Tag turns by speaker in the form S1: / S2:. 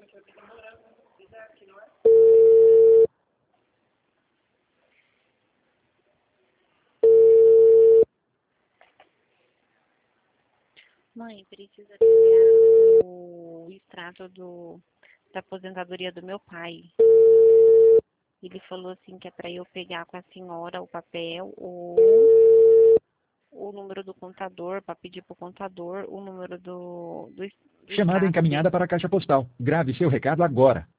S1: Mãe, precisa pegar o extrato da aposentadoria do meu pai. Ele falou assim que é para eu pegar com a senhora o papel, o número do contador, para pedir para o contador o número do
S2: Chamada
S1: extrato
S2: encaminhada
S1: dele.
S2: para a caixa postal. Grave seu recado agora.